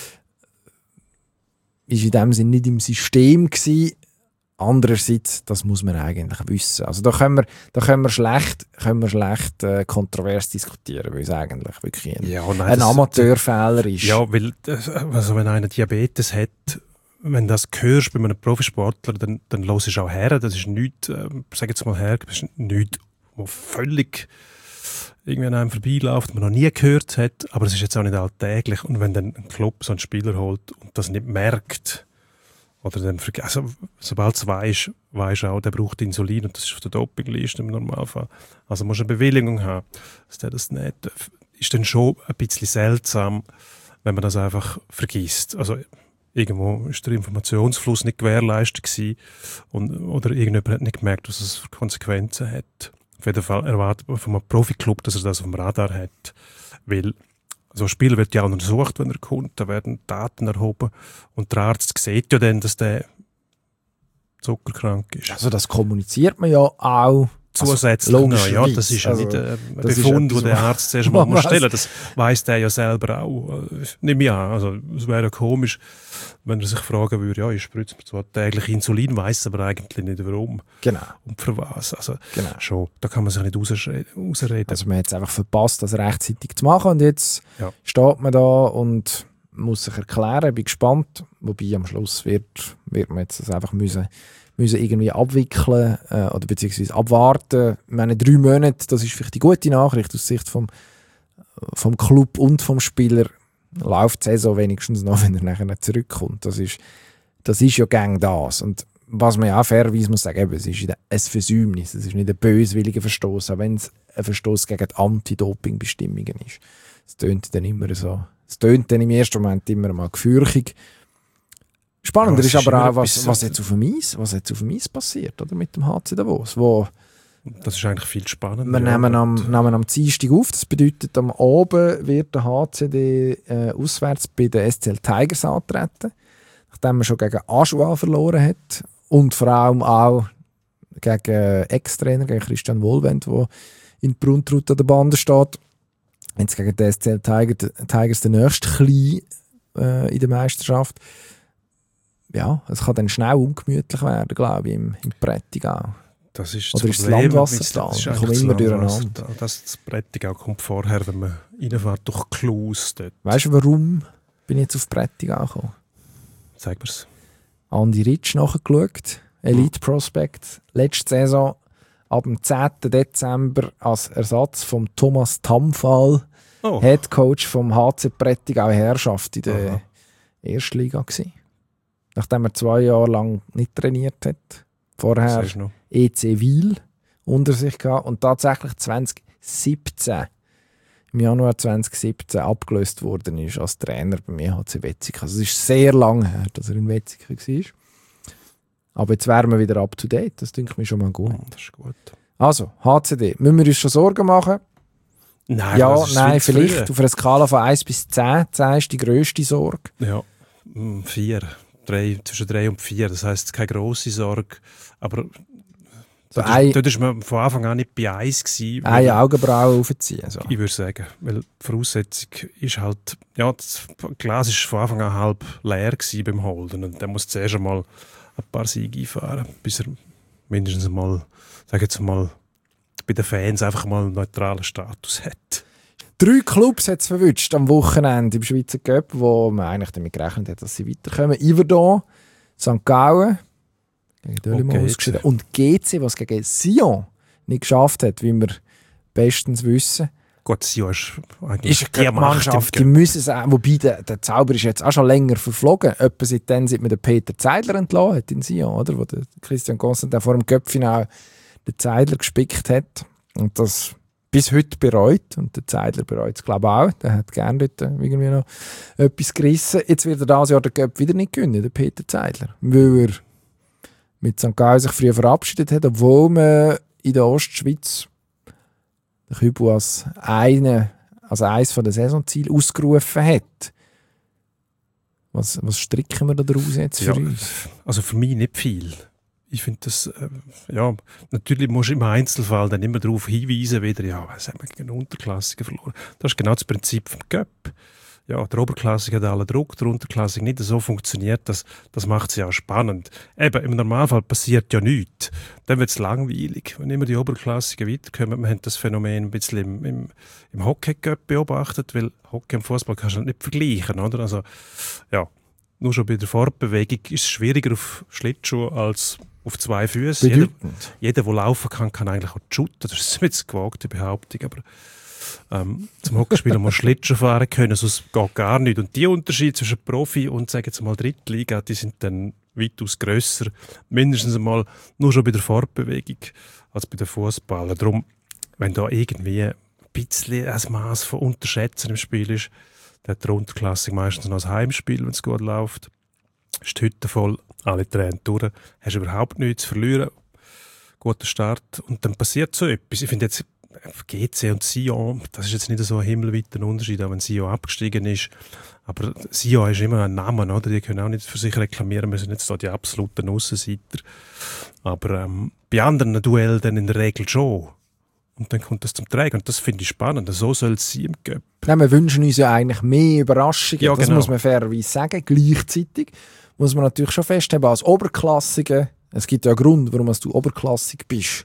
Ist in dem Sinne nicht im System gewesen. Andererseits, das muss man eigentlich wissen. Also da können wir, da können wir schlecht, können wir schlecht äh, kontrovers diskutieren, weil es eigentlich wirklich ein, ja, nein, ein das, Amateurfehler ist. Ja, weil also wenn einer Diabetes hat, wenn du das hörst bei einem Profisportler, dann, dann hörst du auch her. Das ist nichts, äh, sag jetzt mal her, das ist nichts, was völlig irgendwie an einem vorbeiläuft, man noch nie gehört hat, aber es ist jetzt auch nicht alltäglich. Und wenn dann ein Club so einen Spieler holt und das nicht merkt, oder dann, also, sobald es weisst, weisst auch, der braucht Insulin und das ist auf der Dopingliste im Normalfall. Also musst du eine Bewilligung haben, dass der das nicht darf. Ist dann schon ein bisschen seltsam, wenn man das einfach vergisst. Also irgendwo ist der Informationsfluss nicht gewährleistet gewesen und, oder irgendjemand hat nicht gemerkt, was es für Konsequenzen hat. Auf jeden Fall erwartet man von einem Profiklub, dass er das auf dem Radar hat, weil so ein Spieler wird ja auch untersucht, wenn er kommt, da werden Daten erhoben und der Arzt sieht ja dann, dass der zuckerkrank ist. Also das kommuniziert man ja auch. Zusätzlich also, noch, ja, das ist ja also, nicht ein Befund, den der Arzt zuerst mal muss stellen muss. Das weiss der ja selber auch. Nicht mehr an. Also es wäre ja komisch, wenn er sich fragen würde, ja, ich spritze mir zwar täglich Insulin, weiss aber eigentlich nicht warum. Genau. Und für was. Also genau. Schon, da kann man sich nicht rausreden. Also man hat es einfach verpasst, das rechtzeitig zu machen und jetzt ja. steht man da und muss sich erklären, ich bin gespannt, wobei am Schluss wird, wird man jetzt das einfach müssen müssen irgendwie abwickeln äh, oder beziehungsweise abwarten. Ich meine, drei Monate, das ist vielleicht die gute Nachricht aus Sicht vom, vom Club und vom Spieler. Läuft die Saison wenigstens noch, wenn er nachher nicht zurückkommt. Das ist, das ist ja gang das. Und was man ja auch fairerweise muss sagen, eben, es ist ein Versäumnis, es ist nicht ein böswilliger Verstoß, auch wenn es ein Verstoß gegen die Anti-Doping-Bestimmungen ist. Es tönt dann immer so, es tönt dann im ersten Moment immer mal gefürchtig. Spannender ja, ist, ist aber auch, was, was, jetzt auf dem Eis, was jetzt auf dem Eis passiert, oder, mit dem H C Davos. Wo das ist eigentlich viel spannender. Wir ja, nehmen, am, nehmen am Dienstag auf, das bedeutet, am Abend wird der H C D äh, auswärts bei den S C L Tigers antreten, nachdem man schon gegen Aschua verloren hat und vor allem auch gegen Ex-Trainer, gegen Christian Wohlwend, der in Bruntrut an der Bande steht. Jetzt gegen den S C L Tigers, Tigers der nächste Klein äh, in der Meisterschaft. Ja, es kann dann schnell ungemütlich werden, glaube ich, im, im Prättigau. Das ist Oder das ist das Landwassertal? Ich komme immer durcheinander. Das, das Prättigau kommt vorher, wenn man reinfährt durch Klaus dort. Weißt du, warum bin ich jetzt auf Prättigau gekommen? Sag mir's. Andi Ritsch nachgeschaut, Elite Prospect. Letzte Saison ab dem zehnten Dezember als Ersatz von Thomas Tamfall, oh. Head Coach vom H C Prättigau Herrschaft in der Aha. Erstliga gewesen. Nachdem er zwei Jahre lang nicht trainiert hat. Vorher E C Wil unter sich gehabt und tatsächlich zwanzig siebzehn, im Januar zwanzig siebzehn abgelöst worden ist als Trainer beim E H C Wetzikon. Also es ist sehr lange her, dass er in Wetzikon war. Aber jetzt wären wir wieder up to date, das denke ich mir schon mal gut. Oh, das ist gut. Also, H C D, müssen wir uns schon Sorgen machen? Nein, ja, das ist nein, vielleicht früher. auf einer Skala von eins bis zehn. zehn ist die grösste Sorge. Ja, vier. Drei, zwischen drei und vier, das heisst keine grosse Sorge, aber so dort, dort war man von Anfang an nicht bei eins gewesen. Eine Augenbraue aufziehen. So. Ich würde sagen, weil die Voraussetzung ist halt, ja, das Glas war von Anfang an halb leer gewesen beim Holden und der muss zuerst einmal ein paar Siege einfahren, bis er mindestens mal, sage jetzt mal, bei den Fans einfach mal einen neutralen Status hat. Drei Clubs hat es verwünscht am Wochenende im Schweizer Cup, wo man eigentlich damit gerechnet hat, dass sie weiterkommen. Yverdon, Sankt Gallen gegen Delémont ausgeschieden und G C, was gegen Sion nicht geschafft hat, wie wir bestens wissen. Gut, Sion ist eigentlich ist eine Mannschaft, die müssen es auch, wobei der, der Zauber ist jetzt auch schon länger verflogen. Etwa seitdem, seit man den Peter Zeidler entlassen hat in Sion, oder? Wo der Christian Constantin vor dem Cup-Final den Zeidler gespickt hat und das bis heute bereut. Und der Zeidler bereut es, glaube ich, auch. Der hat gerne dort irgendwie noch etwas gerissen. Jetzt wird er dieses Jahr den Cup wieder nicht gewinnen, der Peter Zeidler. Weil er mit Sankt Gallen sich früher verabschiedet hat, obwohl man in der Ostschweiz den Kübel als, eine, als eines der Saisonziele ausgerufen hat. Was, was stricken wir da daraus jetzt für ja, uns? Also für mich nicht viel. Ich finde das, äh, ja, natürlich musst du im Einzelfall dann immer darauf hinweisen, wieder, ja, was haben wir gegen einen Unterklassiker verloren. Das ist genau das Prinzip vom Cup. Ja, der Oberklassige hat allen Druck, der Unterklassige nicht so funktioniert, das, das macht es ja auch spannend. Eben, im Normalfall passiert ja nichts. Dann wird es langweilig. Wenn immer die Oberklassigen weiterkommen, wir haben das Phänomen ein bisschen im, im, im Hockey-Cup beobachtet, weil Hockey und Fußball kannst du halt nicht vergleichen, oder? Also, ja, nur schon bei der Fortbewegung ist es schwieriger auf Schlittschuhe als auf zwei Füßen. Jeder, jeder, der laufen kann, kann eigentlich auch shooten. Das ist eine bisschen gewagte Behauptung, aber ähm, zum Hockeyspieler muss Schlittschuh fahren können, sonst geht gar nicht. Und die Unterschiede zwischen Profi und, sagen wir mal, Drittliga, die sind dann weitaus grösser, mindestens einmal nur schon bei der Fortbewegung als bei den Fußballern. Darum, wenn da irgendwie ein bisschen ein Maß von Unterschätzen im Spiel ist, dann hat der Unterklassik meistens noch ein Heimspiel, wenn es gut läuft. Ist die Hütte voll, alle Tränen durch, hast überhaupt nichts zu verlieren. Guter Start und dann passiert so etwas. Ich finde jetzt G C und Sion, das ist jetzt nicht so ein himmelweiter Unterschied, auch wenn Sion abgestiegen ist. Aber Sion ist immer ein Name, oder? Die können auch nicht für sich reklamieren, wir sind jetzt da die absoluten Aussenseiter. Aber ähm, bei anderen Duellen dann in der Regel schon. Und dann kommt das zum Tragen. Und das finde ich spannend. So soll es sein im Cup. Ja, wir wünschen uns ja eigentlich mehr Überraschungen. Ja, das genau. muss man fairerweise sagen. Gleichzeitig muss man natürlich schon festhalten, als Oberklassige, es gibt ja einen Grund, warum du oberklassig bist.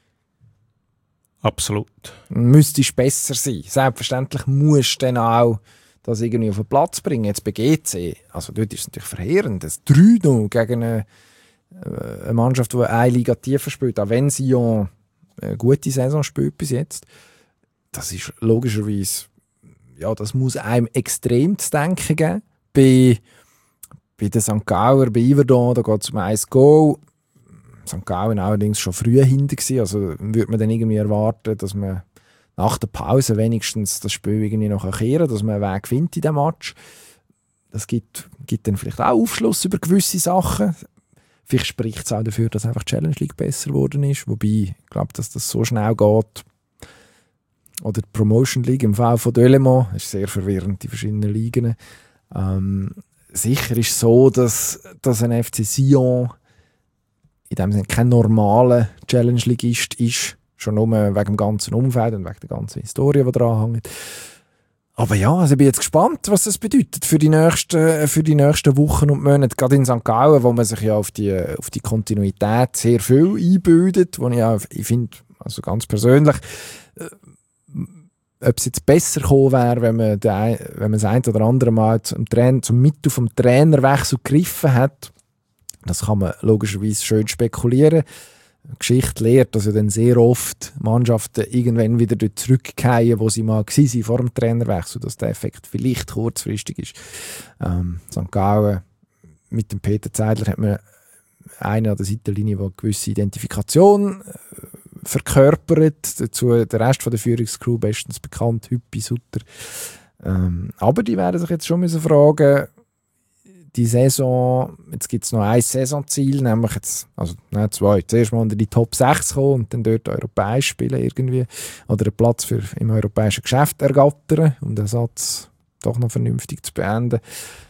Absolut. Müsstest besser sein. Selbstverständlich musst du dann auch das irgendwie auf den Platz bringen. Jetzt bei G C, also dort ist es natürlich verheerend. Das drei null gegen eine, eine Mannschaft, die eine Liga tiefer spielt, auch wenn Sion eine gute Saison spielt bis jetzt. Das ist logischerweise, ja, das muss einem extrem zu denken geben. Bei, bei den Sankt Gauer, bei Yverdon, da geht es um ein Goal. Sankt Gallen allerdings schon früh hinter gewesen, also würde man dann irgendwie erwarten, dass man nach der Pause wenigstens das Spiel irgendwie noch kehren kann, dass man einen Weg findet in diesem Match. Das gibt, gibt dann vielleicht auch Aufschluss über gewisse Sachen. Vielleicht spricht es auch dafür, dass einfach die Challenge League besser geworden ist, wobei ich glaube, dass das so schnell geht. Oder die Promotion League im Fall von Delémont, das ist sehr verwirrend, die verschiedenen Ligen. Ähm, sicher ist es so, dass, dass ein F C Sion in dem Sinne kein normaler Challenge-Ligist ist, schon nur wegen dem ganzen Umfeld und wegen der ganzen Historie, die daran hängt. Aber ja, also ich bin jetzt gespannt, was das bedeutet für die nächsten, für die nächsten Wochen und Monate, gerade in Sankt Gallen, wo man sich ja auf die, auf die Kontinuität sehr viel einbildet, wo ich auch, ich finde, also ganz persönlich, äh, ob es jetzt besser gekommen wäre, wenn man, den, wenn man das ein oder andere Mal zum, Trainer, zum Mittel vom Trainerwechsel gegriffen hat. Das kann man logischerweise schön spekulieren. Die Geschichte lehrt, dass ja dann sehr oft Mannschaften irgendwann wieder dort zurückkehren, wo sie mal waren vor dem Trainerwechsel, dass der Effekt vielleicht kurzfristig ist. Ähm, Sankt Gallen mit dem Peter Zeidler hat man einen an der Seitenlinie, der eine gewisse Identifikation äh, verkörpert. Dazu der Rest von der Führungscrew bestens bekannt, Hüppi, Sutter. Ähm, aber die werden sich jetzt schon müssen fragen, die Saison, jetzt gibt es noch ein Saisonziel, nämlich jetzt, also nein, zwei, zuerst mal unter die Top sechs kommen und dann dort europäisch spielen irgendwie, oder einen Platz für im europäischen Geschäft ergattern, um den Satz doch noch vernünftig zu beenden.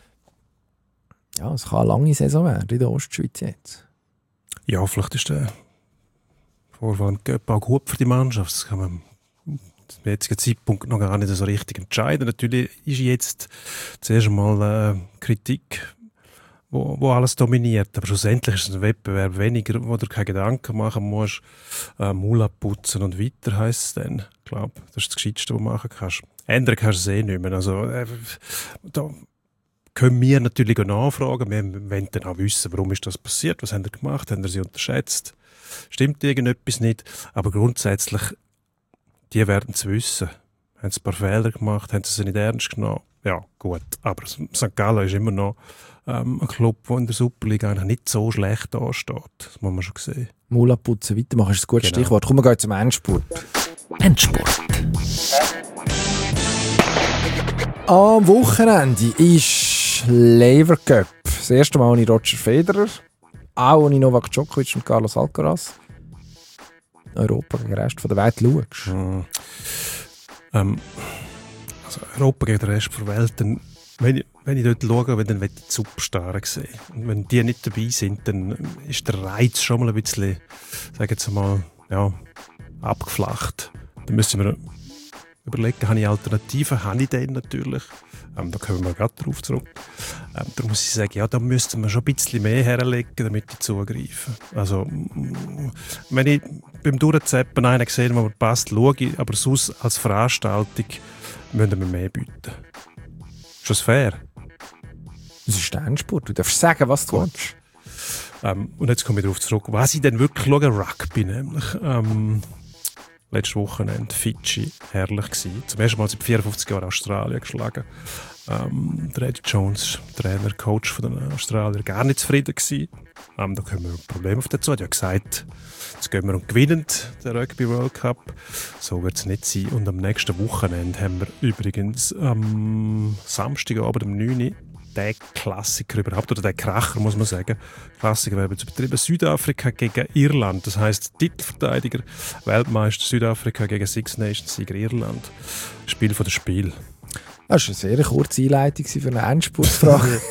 Ja, es kann eine lange Saison werden in der Ostschweiz jetzt. Ja, vielleicht ist der Vorfall auch gut für die Mannschaft. Das kann man zum jetzigen Zeitpunkt noch gar nicht so richtig entscheiden. Natürlich ist jetzt zuerst einmal äh, Kritik, wo, wo alles dominiert. Aber schlussendlich ist es ein Wettbewerb weniger, wo du keine Gedanken machen musst. Äh, Maul abputzen und weiter heisst es dann. Ich glaube, das ist das Gescheiteste, was du machen kannst. Ändern kannst du es eh nicht mehr. Also, äh, da können wir natürlich auch nachfragen. Wir wollen dann auch wissen, warum ist das passiert, was haben sie gemacht, haben sie sie unterschätzt, stimmt irgendetwas nicht. Aber grundsätzlich, die werden es wissen. Haben sie ein paar Fehler gemacht, haben sie sie nicht ernst genommen. Ja, gut. Aber Sankt Gallen ist immer noch ähm, ein Club, der in der Superliga eigentlich nicht so schlecht ansteht. Das muss man schon sehen. Maul abputzen, weitermachen ist ein gutes Genau. Stichwort. Kommen wir gehen zum Endspurt. Endspurt. Am Wochenende ist Lever Cup. Das erste Mal ohne Roger Federer, auch ohne Novak Djokovic und Carlos Alcaraz. Europa gegen den Rest der Welt schaust. Mhm. Ähm, also Europa gegen den Rest der Welt, dann wenn ich, wenn ich dort schaue, wenn dann die Superstars sehen. Und wenn die nicht dabei sind, dann ist der Reiz schon mal ein bisschen, sagen wir mal, ja, abgeflacht. Dann müssen wir überlegen, habe ich Alternativen? Habe ich den natürlich? Ähm, da kommen wir gerade darauf zurück. Ähm, da muss ich sagen, ja, da müssten wir schon ein bisschen mehr herlegen, damit die zugreifen. Also, wenn ich beim Durchzappen einen sehe, der mir passt, schaue ich, aber sonst als Veranstaltung müssen wir mehr bieten. Ist das fair? Das ist Endspurt. Du darfst sagen, was du willst. Ähm, und jetzt komme ich darauf zurück, was ich dann wirklich schaue, Rugby nämlich. Ähm, letztes Wochenende Fidschi, herrlich gewesen. Zum ersten Mal seit vierundfünfzig Jahren Australien geschlagen. Ähm, der Eddie Jones, Trainer, Coach von den Australiern, gar nicht zufrieden gewesen. Ähm, da kommen wir ein Problem auf dazu. Er hat ja gesagt, jetzt gehen wir und gewinnen den Rugby World Cup. So wird es nicht sein. Und am nächsten Wochenende haben wir übrigens am Samstagabend um neun Uhr der Klassiker überhaupt, oder der Kracher, muss man sagen. Klassiker wäre jetzt übertrieben. Südafrika gegen Irland. Das heisst, Titelverteidiger, Weltmeister Südafrika gegen Six Nations Sieger Irland. Spiel von das Spiel. Das war eine sehr kurze Einleitung für eine Endspurtfrage.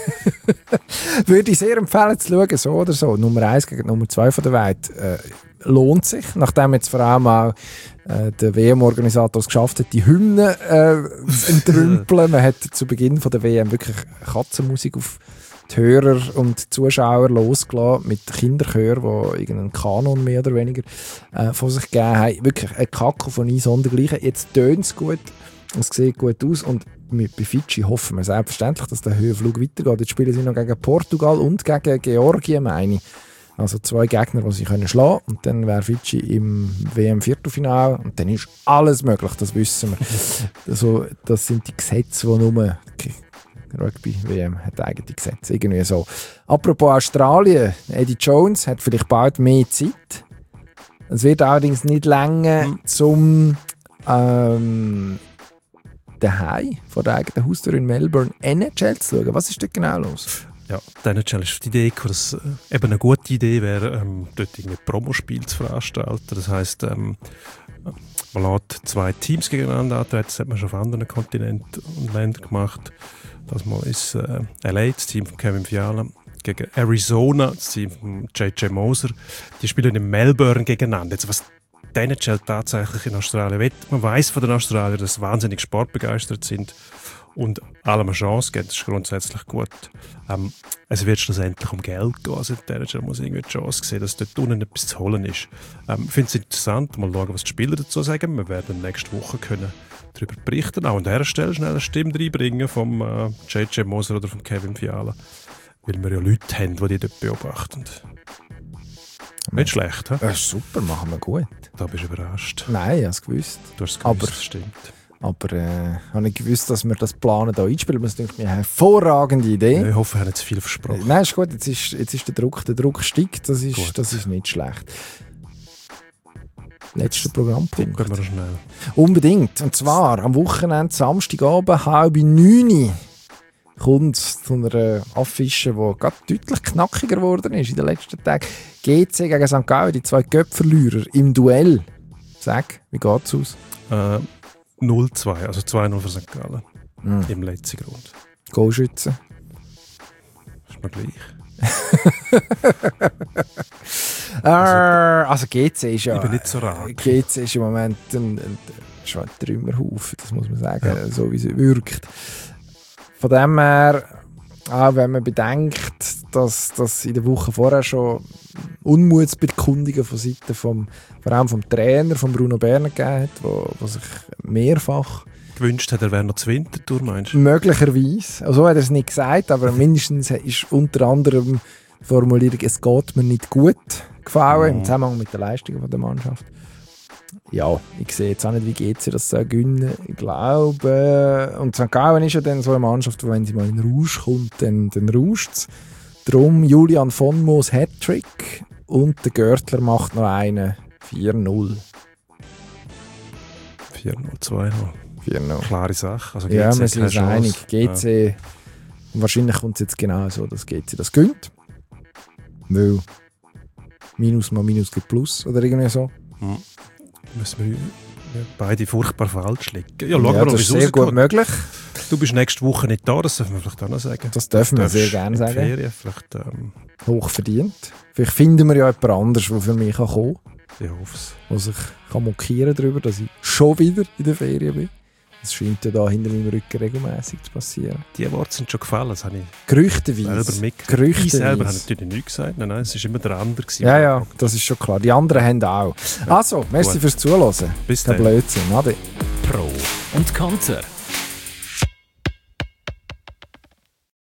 Würde ich sehr empfehlen zu schauen, so oder so. Nummer eins gegen Nummer zwei von der Welt. Äh, lohnt sich, nachdem jetzt vor allem auch äh, der W M-Organisator es geschafft hat, die Hymne äh, entrümpeln. Man hat zu Beginn von der W M wirklich Katzenmusik auf die Hörer und Zuschauer losgelassen mit Kinderchören, die irgendeinen Kanon mehr oder weniger äh, von sich gegeben haben. Wirklich eine Kakophonie sondergleichen. Jetzt tönt es gut, es sieht gut aus und mit, bei Fidschi hoffen wir selbstverständlich, dass der Höhenflug weitergeht. Jetzt spielen sie noch gegen Portugal und gegen Georgien, meine ich. Also zwei Gegner, die sie können schlagen können. Und dann wäre Fidschi im W M-Viertelfinale. Und dann ist alles möglich, das wissen wir. Also, das sind die Gesetze, die nur... Rugby-W M hat eigene Gesetze. Irgendwie so. Apropos Australien. Eddie Jones hat vielleicht bald mehr Zeit. Es wird allerdings nicht länger zum... Ähm, daheim vor der eigenen Haustür in Melbourne N H L zu schauen. Was ist dort genau los? Ja, die N H L ist die Idee, dass äh, eben eine gute Idee wäre, ähm, dort irgendwie Promospiel zu veranstalten. Das heisst, ähm, man lässt zwei Teams gegeneinander antreten. Das hat man schon auf anderen Kontinenten und Ländern gemacht. Das mal ist äh, L A, das Team von Kevin Fiala, gegen Arizona, das Team von J J Moser. Die spielen in Melbourne gegeneinander. Jetzt, was die N H L tatsächlich in Australien will. Man weiss von den Australiern, dass sie wahnsinnig sportbegeistert sind und allem eine Chance geben. Das ist grundsätzlich gut. Ähm, es wird schlussendlich um Geld gehen. Also die N H L muss irgendwie die Chance sehen, dass dort unten etwas zu holen ist. Ähm, ich finde es interessant. Mal schauen, was die Spieler dazu sagen. Wir werden nächste Woche können darüber berichten. Auch an dieser Stelle schnell eine Stimme reinbringen vom äh, J J Moser oder vom Kevin Fiala. Weil wir ja Leute haben, die die dort beobachten. Nicht schlecht, he? Das ist super, machen wir gut. Da bist du überrascht. Nein, ich habe es gewusst. Du hast es gewusst, aber, das stimmt. Aber äh, habe ich gewusst, dass wir das Planen hier einspielen. Das ist eine hervorragende Idee. Ich hoffe, wir haben jetzt viel versprochen. Nein, ist gut. Jetzt ist, jetzt ist der Druck, der Druck steigt. Das ist, das ist nicht schlecht. Letzter Programmpunkt. Tippen wir schnell. Unbedingt. Und zwar am Wochenende, Samstagabend, halb neun kommt zu einer Affische, die gerade deutlich knackiger geworden ist in den letzten Tagen. G C gegen Sankt Gallen, die zwei Göpferlürer im Duell. Sag, wie geht es aus? Äh, null zwei, also zwei null für Sankt Gallen. Mhm. Im letzten Grund. Goalschützen. Ist mir gleich. äh, also G C ist ja... Ich bin nicht so rar. G C ist im Moment ein, ein, schon ein Trümmerhaufen, das muss man sagen, ja. So wie es wirkt. Von dem her, auch wenn man bedenkt, dass das in der Woche vorher schon Unmutsbekundungen von Seiten vom, vor allem vom Trainer, von Bruno Berner gegeben hat, wo, wo sich mehrfach gewünscht hat, er wäre noch zur Wintertour, meinst du? Möglicherweise. Also so hat er es nicht gesagt, aber mindestens ist unter anderem die Formulierung «Es geht mir nicht gut» gefallen, mhm. im Zusammenhang mit den Leistungen der Mannschaft. Ja, ich sehe jetzt auch nicht, wie geht sie das gewinnen. Ich glaube, und Sankt Gallen ist ja dann so eine Mannschaft, wo wenn sie mal in den Rausch kommt, dann, dann rauscht es. Darum Julian von Moos Hattrick und der Görtler macht noch einen vier null. vier null, zwei null. vier null. Klare Sache. Also ja, wir sind uns einig. G C, ja. Wahrscheinlich kommt es jetzt genau so, dass G C das gönnt. Weil Minus mal Minus gibt Plus oder irgendwie so. Hm. Müssen wir beide furchtbar falsch liegen. Ja, ja, das ist sehr gut möglich. Du bist nächste Woche nicht da, das dürfen wir vielleicht auch noch sagen. Das dürfen wir Darfst sehr gerne in die sagen. Ferien, vielleicht, ähm, Hoch verdient. Vielleicht finden wir ja jemand anderes, der für mich kommen kann, ich hoffe es. der sich kann mokieren darüber, dass ich schon wieder in der Ferien bin. Das scheint ja da hinter meinem Rücken regelmäßig zu passieren. Die Worte sind schon gefallen, das habe ich Gerüchteweise. selber mitgekriegt. Gerüchteweise. Ich selber habe natürlich nichts gesagt. Nein, nein, es war immer der andere. gewesen. Ja, ja, das ist schon klar. Die anderen haben auch. Also, merci Gut. fürs Zuhören. Bis Der dann. Blödsinn. Ade. Pro und Konter.